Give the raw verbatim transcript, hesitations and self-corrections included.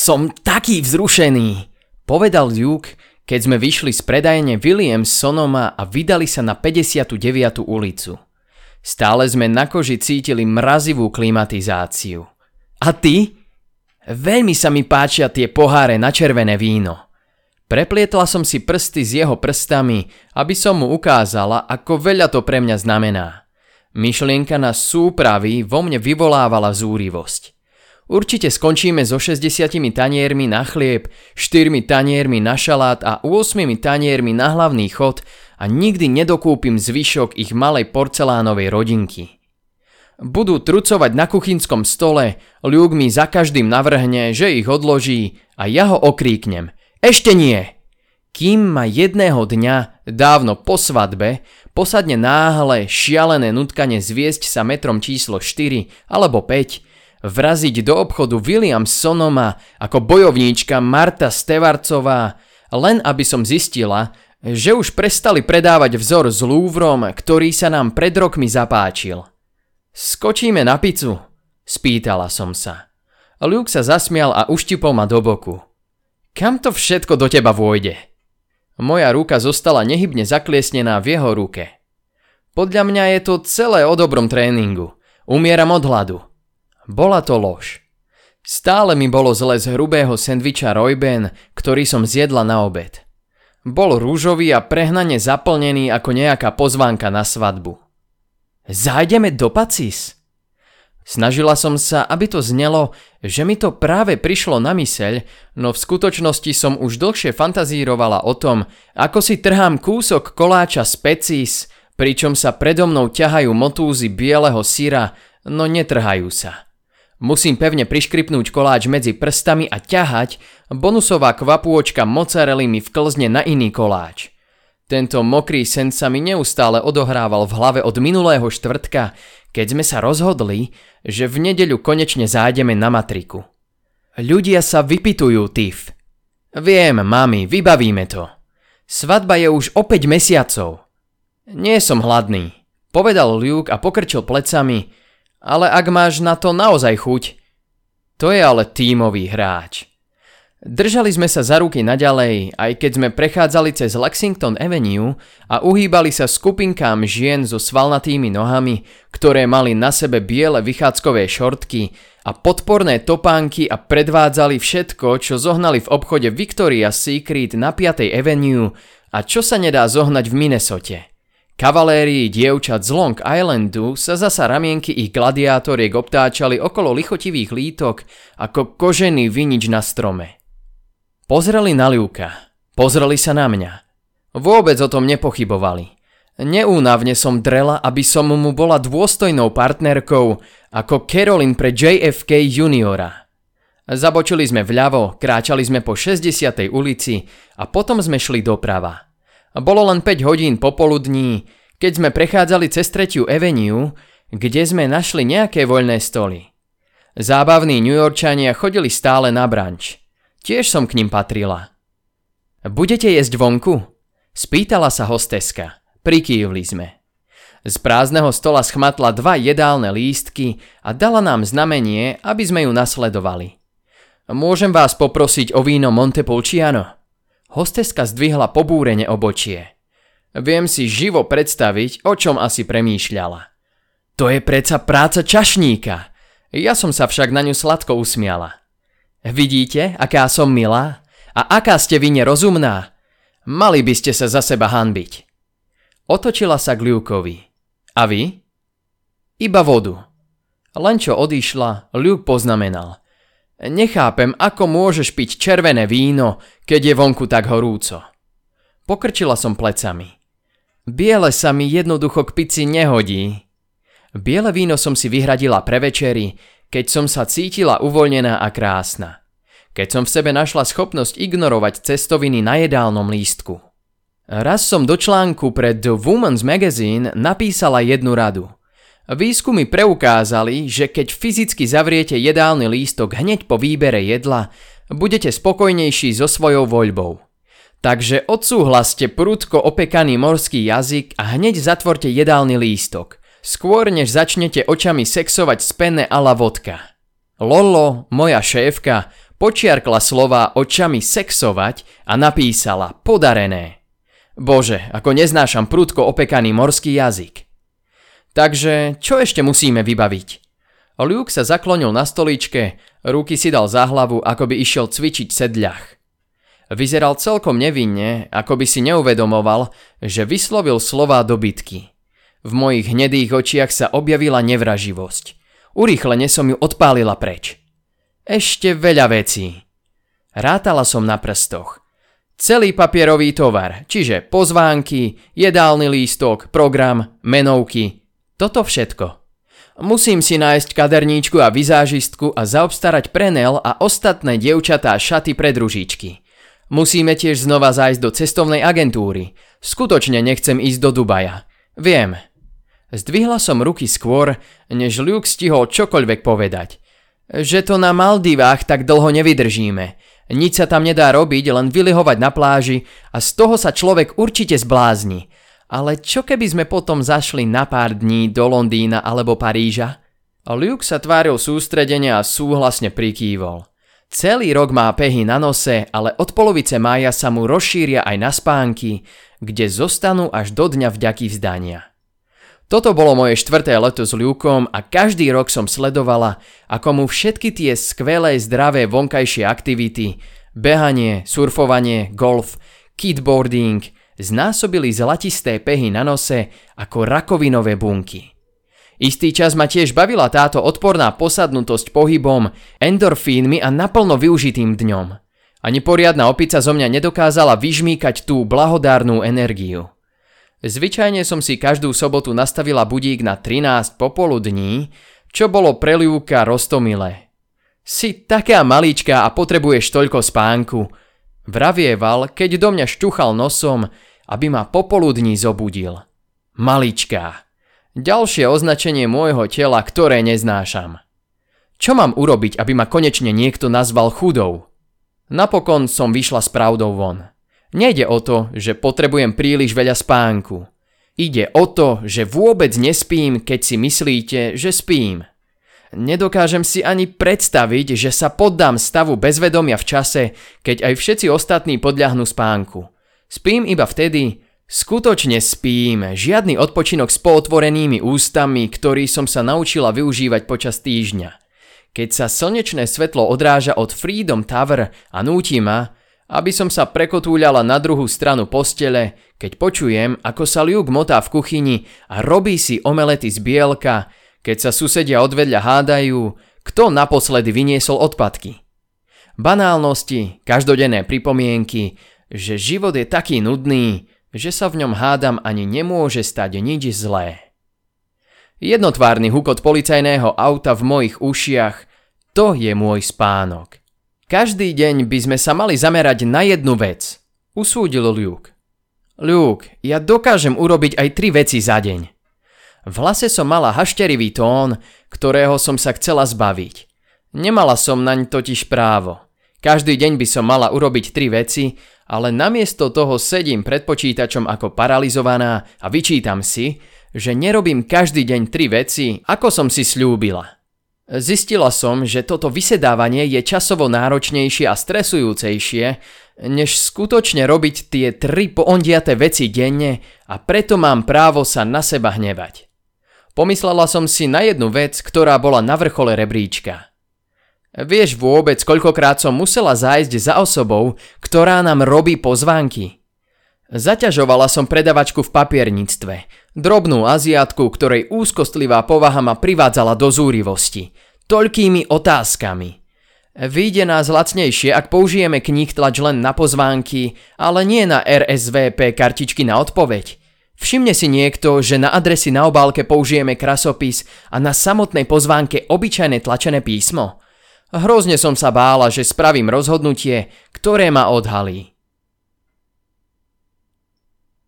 Som taký vzrušený, povedal Luke, keď sme vyšli z predajne Williams Sonoma a vydali sa na päťdesiatu deviatu ulicu. Stále sme na koži cítili mrazivú klimatizáciu. A ty? Veľmi sa mi páčia tie poháre na červené víno. Preplietla som si prsty s jeho prstami, aby som mu ukázala, ako veľa to pre mňa znamená. Myšlienka na súpravy vo mne vyvolávala zúrivosť. Určite skončíme so šesťdesiatimi taniermi na chlieb, štyrmi taniermi na šalát a ôsmimi taniermi na hlavný chod a nikdy nedokúpim zvyšok ich malej porcelánovej rodinky. Budú trucovať na kuchynskom stole, Luke mi za každým navrhne, že ich odloží a ja ho okríknem. Ešte nie! Kým ma jedného dňa, dávno po svadbe, posadne náhle šialené nutkanie zviesť sa metrom číslo štyri alebo päť, vraziť do obchodu Williams Sonoma ako bojovníčka Marta Stevarcová, len aby som zistila, že už prestali predávať vzor s Louvrom, ktorý sa nám pred rokmi zapáčil. Skočíme na pizzu? Spýtala som sa. Luke sa zasmial a uštipol ma do boku. Kam to všetko do teba vôjde? Moja ruka zostala nehybne zakliesnená v jeho ruke. Podľa mňa je to celé o dobrom tréningu. Umieram od hladu. Bola to lož. Stále mi bolo zle z hrubého sendviča Ray-Ban, ktorý som zjedla na obed. Bol rúžový a prehnane zaplnený ako nejaká pozvánka na svadbu. Zájdeme do Pacis? Snažila som sa, aby to znelo, že mi to práve prišlo na myseľ, no v skutočnosti som už dlhšie fantazírovala o tom, ako si trhám kúsok koláča z Pacis, pričom sa predo mnou ťahajú motúzy bieleho syra, no netrhajú sa. Musím pevne priškripnúť koláč medzi prstami a ťahať, bonusová kvapôčka mozzarelly mi vklzne na iný koláč. Tento mokrý sen sa mi neustále odohrával v hlave od minulého štvrtka, keď sme sa rozhodli, že v nedeľu konečne zájdeme na matriku. Ľudia sa vypytujú, Tiff. Viem, mami, vybavíme to. Svadba je už o päť mesiacov. Nie som hladný, povedal Luke a pokrčil plecami, ale ak máš na to naozaj chuť, to je ale tímový hráč. Držali sme sa za ruky naďalej, aj keď sme prechádzali cez Lexington Avenue a uhýbali sa skupinkám žien so svalnatými nohami, ktoré mali na sebe biele vychádzkové šortky a podporné topánky a predvádzali všetko, čo zohnali v obchode Victoria's Secret na piatej Avenue a čo sa nedá zohnať v Minnesote. Kavalérii dievčat z Long Islandu sa zasa ramienky ich gladiátoriek obtáčali okolo lichotivých lítok ako kožený vinič na strome. Pozreli na Luka, pozreli sa na mňa. Vôbec o tom nepochybovali. Neúnavne som drela, aby som mu bola dôstojnou partnerkou ako Carolyn pre J F K juniora. Zabočili sme vľavo, kráčali sme po šesťdesiatej ulici a potom sme šli doprava. Bolo len päť hodín popoludní, keď sme prechádzali cez tretiu Avenue, kde sme našli nejaké voľné stoly. Zábavní Newyorčania chodili stále na brunch. Tiež som k ním patrila. Budete jesť vonku? Spýtala sa hosteska. Prikývli sme. Z prázdneho stola schmatla dva jedálne lístky a dala nám znamenie, aby sme ju nasledovali. Môžem vás poprosiť o víno Montepulciano? Hosteska zdvihla pobúrene obočie. Viem si živo predstaviť, o čom asi premýšľala. To je predsa práca čašníka. Ja som sa však na ňu sladko usmiala. Vidíte, aká som milá? A aká ste vy nerozumná? Mali by ste sa za seba hanbiť. Otočila sa k Lukeovi. A vy? Iba vodu. Len čo odišla, Luke poznamenal. Nechápem, ako môžeš piť červené víno, keď je vonku tak horúco. Pokrčila som plecami. Biele sa mi jednoducho k pici nehodí. Biele víno som si vyhradila pre večeri, keď som sa cítila uvoľnená a krásna. Keď som v sebe našla schopnosť ignorovať cestoviny na jedálnom lístku. Raz som do článku pre The Woman's Magazine napísala jednu radu. Výskumy preukázali, že keď fyzicky zavriete jedálny lístok hneď po výbere jedla, budete spokojnejší so svojou voľbou. Takže odsúhlaste prudko opekaný morský jazyk a hneď zatvorte jedálny lístok, skôr než začnete očami sexovať z penne a la vodka. Lolo, moja šéfka, Počiarkla slová očami sexovať a napísala podarené. Bože, ako neznášam prudko opekaný morský jazyk. Takže čo ešte musíme vybaviť? Luke sa zaklonil na stoličke, ruky si dal za hlavu, ako by išiel cvičiť sedľach. Vyzeral celkom nevinne, ako by si neuvedomoval, že vyslovil slová do bitky. V mojich hnedých očiach sa objavila nevraživosť. Urýchlene som ju odpálila preč. Ešte veľa vecí. Rátala som na prstoch. Celý papierový tovar, čiže pozvánky, jedálny lístok, program, menovky. Toto všetko. Musím si nájsť kaderníčku a vizážistku a zaobstarať pre Nel a ostatné dievčatá šaty pre družičky. Musíme tiež znova zájsť do cestovnej agentúry. Skutočne nechcem ísť do Dubaja. Viem. Zdvihla som ruky skôr, než Luke stihol čokoľvek povedať. Že to na Maldivách tak dlho nevydržíme. Nič sa tam nedá robiť, len vylihovať na pláži a z toho sa človek určite zblázni. Ale čo keby sme potom zašli na pár dní do Londýna alebo Paríža? Luke sa tváril sústredene a súhlasne prikývol. Celý rok má pehy na nose, ale od polovice mája sa mu rozšíria aj na spánky, kde zostanú až do dňa vďaky vzdania. Toto bolo moje štvrté leto s Lukeom a každý rok som sledovala, ako mu všetky tie skvelé zdravé vonkajšie aktivity, behanie, surfovanie, golf, kiteboarding, znásobili zlatisté pehy na nose ako rakovinové bunky. Istý čas ma tiež bavila táto odporná posadnutosť pohybom, endorfínmi a naplno využitým dňom. Ani poriadna opica zo mňa nedokázala vyžmýkať tú blahodárnu energiu. Zvyčajne som si každú sobotu nastavila budík na trinásť popoludní, čo bolo pre Luka roztomilé. Si taká maličká a potrebuješ toľko spánku, vravieval, keď do mňa šťuchal nosom, aby ma popoludní zobudil. Maličká. Ďalšie označenie môjho tela, ktoré neznášam. Čo mám urobiť, aby ma konečne niekto nazval chudou? Napokon som vyšla s pravdou von. Nejde o to, že potrebujem príliš veľa spánku. Ide o to, že vôbec nespím, keď si myslíte, že spím. Nedokážem si ani predstaviť, že sa poddám stavu bezvedomia v čase, keď aj všetci ostatní podľahnú spánku. Spím iba vtedy, skutočne spím, žiadny odpočinok s pootvorenými ústami, ktorý som sa naučila využívať počas týždňa. Keď sa slnečné svetlo odráža od Freedom Tower a núti ma, aby som sa prekotúľala na druhú stranu postele, keď počujem, ako sa Luke motá v kuchyni a robí si omelety z bielka, keď sa susedia odvedľa hádajú, kto naposledy vyniesol odpadky. Banálnosti, každodenné pripomienky, že život je taký nudný, že sa v ňom hádam ani nemôže stať nič zlé. Jednotvárny hukot policajného auta v mojich ušiach, to je môj spánok. Každý deň by sme sa mali zamerať na jednu vec, usúdil Luke. Luke, ja dokážem urobiť aj tri veci za deň. V hlase som mala hašterivý tón, ktorého som sa chcela zbaviť. Nemala som naň totiž právo. Každý deň by som mala urobiť tri veci, ale namiesto toho sedím pred počítačom ako paralizovaná a vyčítam si, že nerobím každý deň tri veci, ako som si sľúbila. Zistila som, že toto vysedávanie je časovo náročnejšie a stresujúcejšie, než skutočne robiť tie tri poondiaté veci denne a preto mám právo sa na seba hnevať. Pomyslela som si na jednu vec, ktorá bola na vrchole rebríčka. Vieš vôbec, koľkokrát som musela zájsť za osobou, ktorá nám robí pozvánky? Zaťažovala som predavačku v papierníctve, drobnú Aziátku, ktorej úzkostlivá povaha ma privádzala do zúrivosti, toľkými otázkami. Vyjde nás lacnejšie, ak použijeme knihtlač len na pozvánky, ale nie na er es vé pé kartičky na odpoveď. Všimne si niekto, že na adresy na obálke použijeme krasopis a na samotnej pozvánke obyčajné tlačené písmo? Hrozne som sa bála, že spravím rozhodnutie, ktoré ma odhalí.